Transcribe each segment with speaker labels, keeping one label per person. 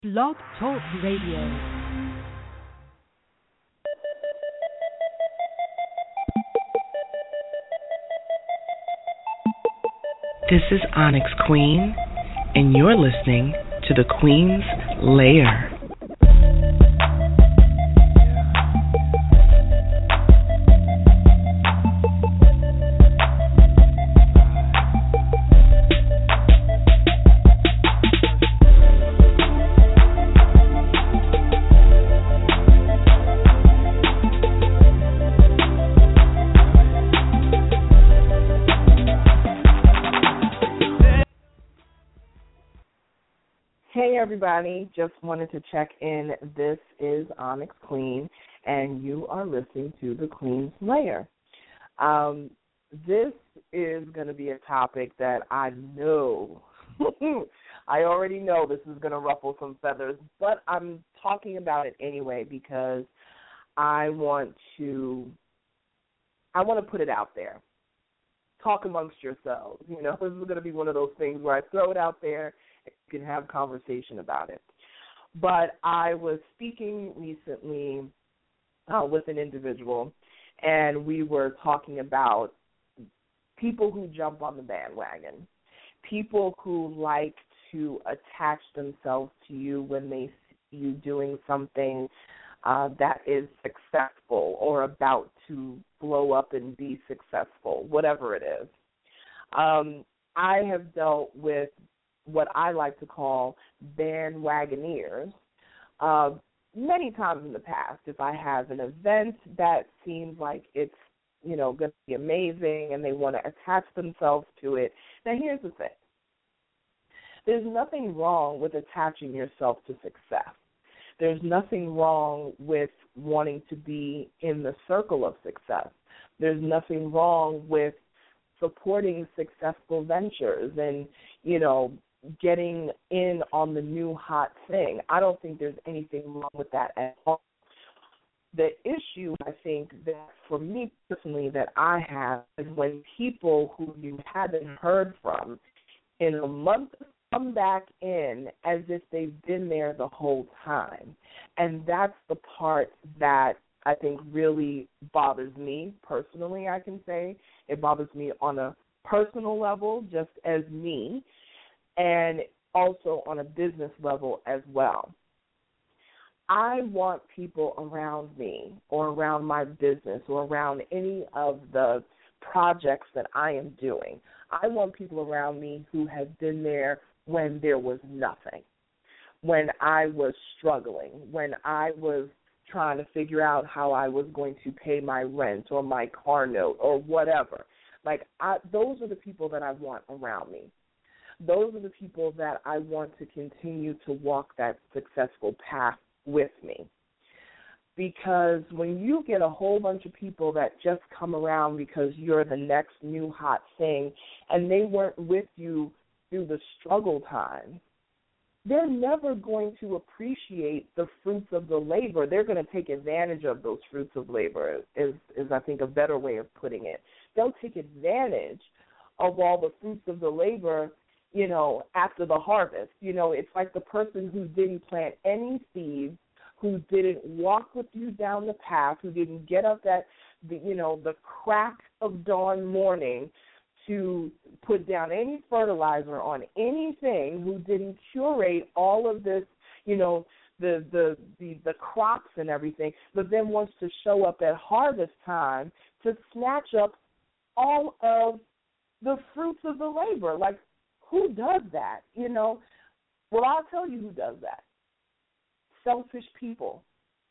Speaker 1: Blog Talk Radio.
Speaker 2: This is Onyx Queen, and you're listening to the Queen's Lair.
Speaker 3: Hey everybody, just wanted to check in. This is Onyx Queen, and you are listening to the Queen's Lair. This is going to be a topic that I know, I already know this is going to ruffle some feathers, but I'm talking about it anyway because I want to put it out there. Talk amongst yourselves. You know, this is going to be one of those things where I throw it out there. You can have conversation about it. But I was speaking recently with an individual, and we were talking about people who jump on the bandwagon, people who like to attach themselves to you when they see you doing something that is successful or about to blow up and be successful, whatever it is. I have dealt with what I like to call bandwagoneers many times in the past. If I have an event that seems like it's, you know, going to be amazing and they want to attach themselves to it. Now, here's the thing. There's nothing wrong with attaching yourself to success. There's nothing wrong with wanting to be in the circle of success. There's nothing wrong with supporting successful ventures and, you know, getting in on the new hot thing. I don't think there's anything wrong with that at all. The issue, I think, that for me personally that I have is when people who you haven't heard from in a month come back in as if they've been there the whole time. And that's the part that I think really bothers me personally, I can say. It bothers me on a personal level, just as me, and also on a business level as well. I want people around me or around my business or around any of the projects that I am doing. I want people around me who have been there when there was nothing, when I was struggling, when I was trying to figure out how I was going to pay my rent or my car note or whatever. Those are the people that I want around me. Those are the people that I want to continue to walk that successful path with me. Because when you get a whole bunch of people that just come around because you're the next new hot thing and they weren't with you through the struggle times, they're never going to appreciate the fruits of the labor. They're going to take advantage of those fruits of labor is I think, a better way of putting it. They'll take advantage of all the fruits of the labor, you know, after the harvest. You know, it's like the person who didn't plant any seeds, who didn't walk with you down the path, who didn't get up at the crack of dawn morning to put down any fertilizer on anything, who didn't curate all of this, you know, the crops and everything, but then wants to show up at harvest time to snatch up all of the fruits of the labor. Like, who does that, you know? Well, I'll tell you who does that. Selfish people.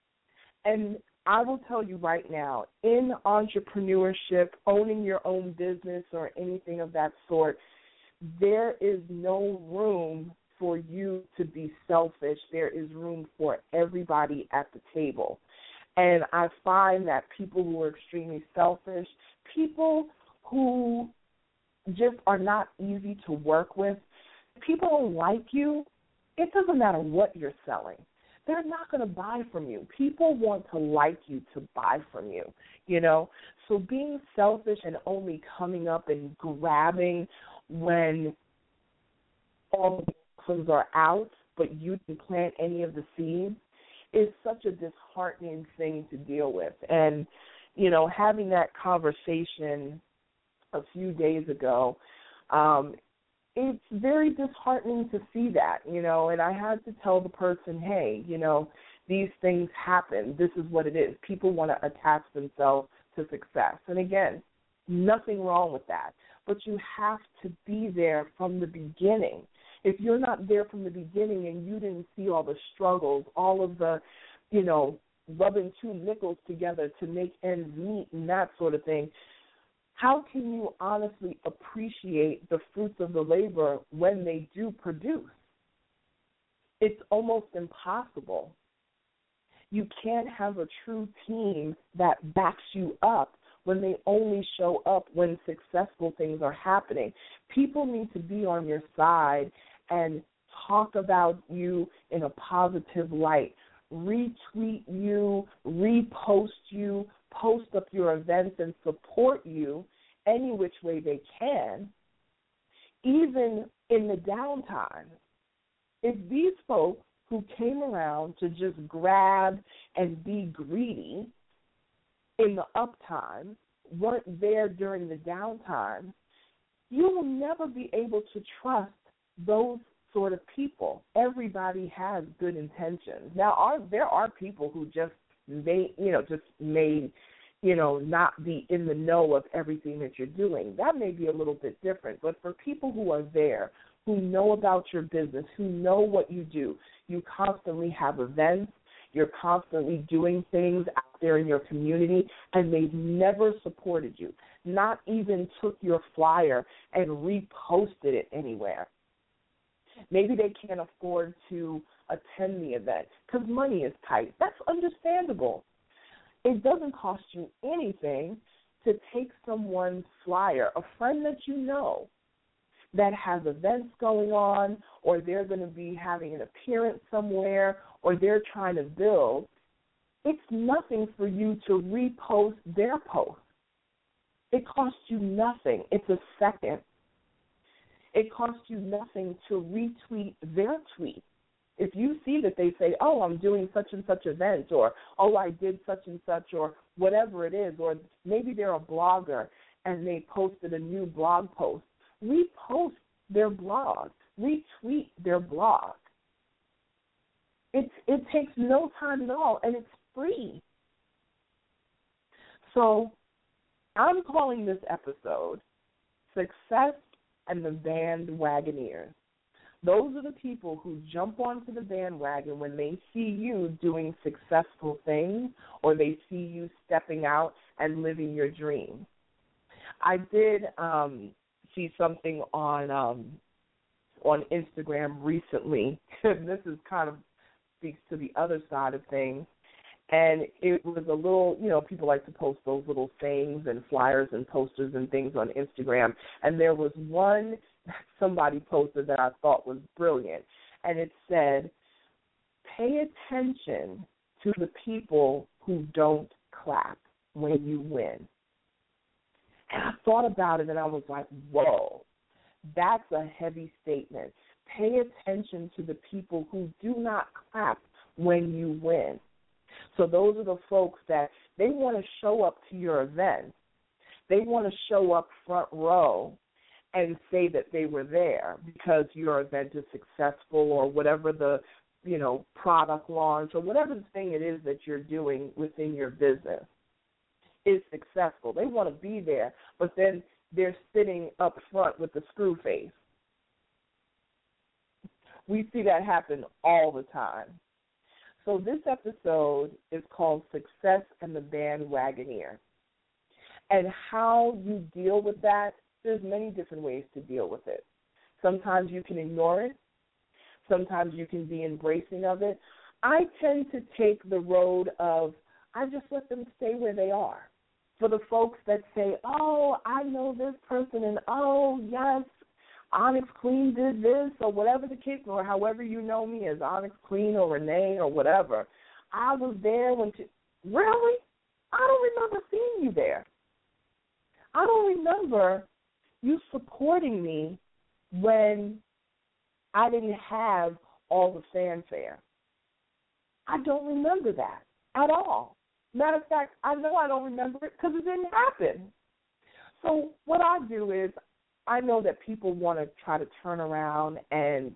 Speaker 3: And I will tell you right now, in entrepreneurship, owning your own business or anything of that sort, there is no room for you to be selfish. There is room for everybody at the table. And I find that people who are extremely selfish, people who just are not easy to work with, people don't like you, it doesn't matter what you're selling. They're not going to buy from you. People want to like you to buy from you, you know. So being selfish and only coming up and grabbing when all the options are out, but you didn't plant any of the seeds is such a disheartening thing to deal with. And, having that conversation a few days ago, it's very disheartening to see that, and I had to tell the person, hey, these things happen. This is what it is. People want to attach themselves to success. And again, nothing wrong with that. But you have to be there from the beginning. If you're not there from the beginning and you didn't see all the struggles, all of the, rubbing two nickels together to make ends meet and that sort of thing, how can you honestly appreciate the fruits of the labor when they do produce? It's almost impossible. You can't have a true team that backs you up when they only show up when successful things are happening. People need to be on your side and talk about you in a positive light, retweet you, repost you, post up your events and support you any which way they can, even in the downtime. If these folks who came around to just grab and be greedy in the uptime weren't there during the downtime, you will never be able to trust those sort of people. Everybody has good intentions. Now, there are people who just may not be in the know of everything that you're doing. That may be a little bit different. But for people who are there, who know about your business, who know what you do, you constantly have events, you're constantly doing things out there in your community, and they've never supported you, not even took your flyer and reposted it anywhere. Maybe they can't afford to attend the event because money is tight. That's understandable. It doesn't cost you anything to take someone's flyer, a friend that you know that has events going on, or they're going to be having an appearance somewhere, or they're trying to build. It's nothing for you to repost their post. It costs you nothing. It's a second. It costs you nothing to retweet their tweet. If you see that they say, oh, I'm doing such and such event, or, oh, I did such and such, or whatever it is, or maybe they're a blogger and they posted a new blog post, repost their blog, retweet their blog. It takes no time at all, and it's free. So I'm calling this episode Success and the Bandwagoneers. Those are the people who jump onto the bandwagon when they see you doing successful things or they see you stepping out and living your dream. I did see something on Instagram recently, and this is kind of speaks to the other side of things, and it was a little, people like to post those little sayings and flyers and posters and things on Instagram, and there was one that somebody posted that I thought was brilliant, and it said, pay attention to the people who don't clap when you win. And I thought about it, and I was like, whoa, that's a heavy statement. Pay attention to the people who do not clap when you win. So those are the folks that they want to show up to your event. They want to show up front row and say that they were there because your event is successful or whatever the, product launch or whatever the thing it is that you're doing within your business is successful. They want to be there, but then they're sitting up front with the screw face. We see that happen all the time. So this episode is called Success and the Bandwagoneer. And how you deal with that, there's many different ways to deal with it. Sometimes you can ignore it. Sometimes you can be embracing of it. I tend to take the road of I just let them stay where they are. For the folks that say, oh, I know this person, and oh, yes, Onyx Queen did this, or whatever the case, or however you know me as Onyx Queen or Renee or whatever. I was there when really? I don't remember seeing you there. I don't remember you supporting me when I didn't have all the fanfare. I don't remember that at all. Matter of fact, I know I don't remember it because it didn't happen. So what I do is I know that people want to try to turn around and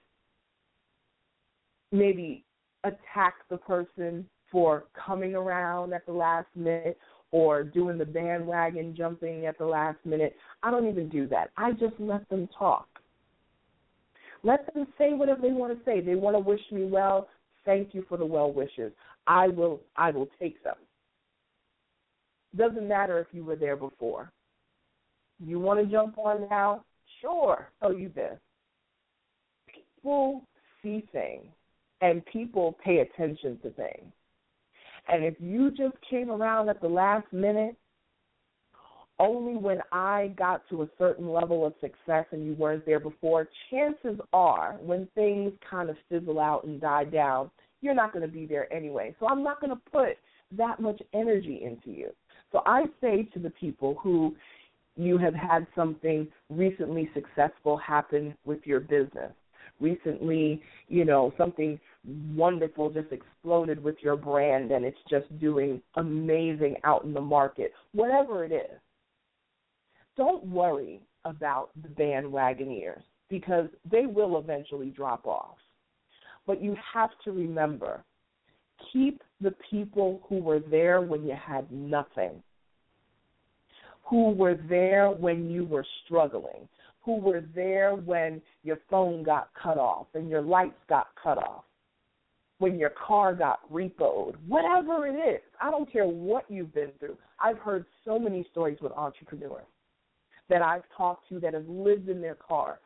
Speaker 3: maybe attack the person for coming around at the last minute or doing the bandwagon jumping at the last minute. I don't even do that. I just let them talk. Let them say whatever they want to say. They want to wish me well. Thank you for the well wishes. I will take them. Doesn't matter if you were there before. You want to jump on now? Sure. Oh, you did. People see things, and people pay attention to things. And if you just came around at the last minute, only when I got to a certain level of success and you weren't there before, chances are when things kind of fizzle out and die down, you're not going to be there anyway. So I'm not going to put that much energy into you. So I say to the people who you have had something recently successful happen with your business, recently, something wonderful just exploded with your brand and it's just doing amazing out in the market, whatever it is. Don't worry about the bandwagoners because they will eventually drop off. But you have to remember, keep the people who were there when you had nothing, who were there when you were struggling, who were there when your phone got cut off and your lights got cut off, when your car got repoed, whatever it is. I don't care what you've been through. I've heard so many stories with entrepreneurs that I've talked to that have lived in their car,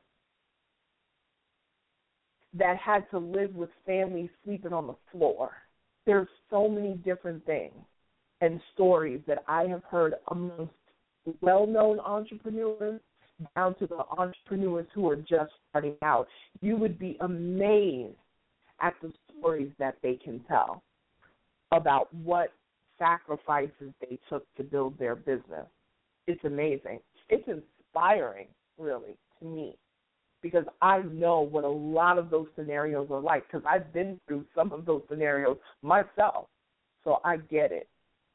Speaker 3: that had to live with families sleeping on the floor. There's so many different things and stories that I have heard amongst well-known entrepreneurs down to the entrepreneurs who are just starting out. You would be amazed at the stories that they can tell about what sacrifices they took to build their business. It's amazing. It's inspiring, really, to me, because I know what a lot of those scenarios are like, because I've been through some of those scenarios myself, so I get it.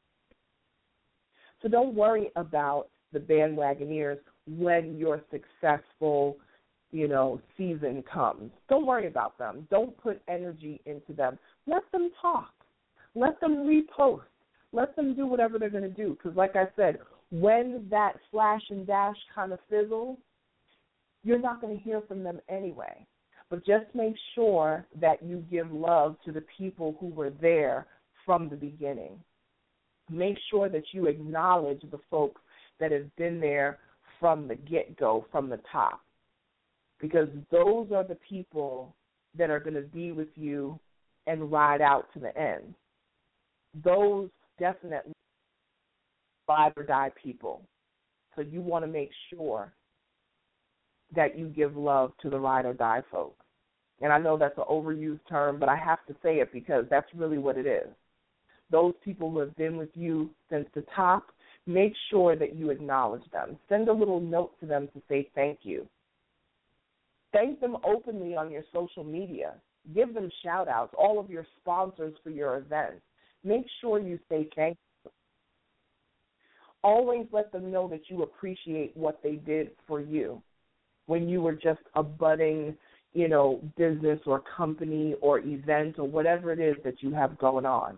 Speaker 3: So don't worry about the bandwagoners when your successful, season comes. Don't worry about them. Don't put energy into them. Let them talk. Let them repost. Let them do whatever they're going to do, because like I said, when that flash and dash kind of fizzles, you're not going to hear from them anyway. But just make sure that you give love to the people who were there from the beginning. Make sure that you acknowledge the folks that have been there from the get-go, from the top, because those are the people that are going to be with you and ride out to the end. Those definitely ride or die people. So you want to make sure that you give love to the ride or die folks. And I know that's an overused term, but I have to say it because that's really what it is. Those people who have been with you since the top, make sure that you acknowledge them. Send a little note to them to say thank you. Thank them openly on your social media. Give them shout-outs, all of your sponsors for your events. Make sure you say thank you. Always let them know that you appreciate what they did for you when you were just a budding, business or company or event or whatever it is that you have going on.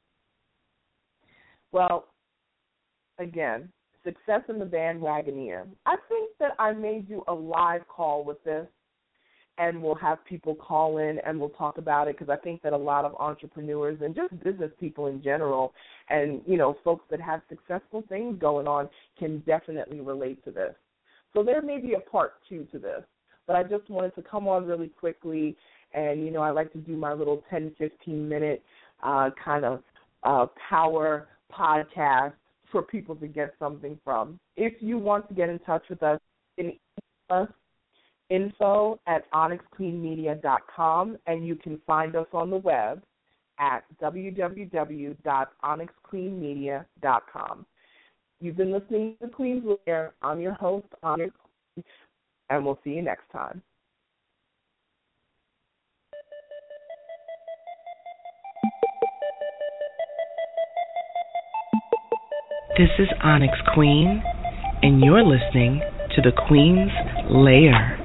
Speaker 3: Well, again, success in the bandwagoner. I think that I may do a live call with this, and we'll have people call in and we'll talk about it, because I think that a lot of entrepreneurs and just business people in general and, folks that have successful things going on can definitely relate to this. So there may be a part 2 to this, but I just wanted to come on really quickly, and, I like to do my little 10, 15-minute kind of power podcast for people to get something from. If you want to get in touch with us, you can email us info@onyxqueenmedia.com, and you can find us on the web at www.onyxqueenmedia.com. You've been listening to Queen's Lair. I'm your host, Onyx, and we'll see you next time.
Speaker 2: This is Onyx Queen, and you're listening to the Queen's Lair.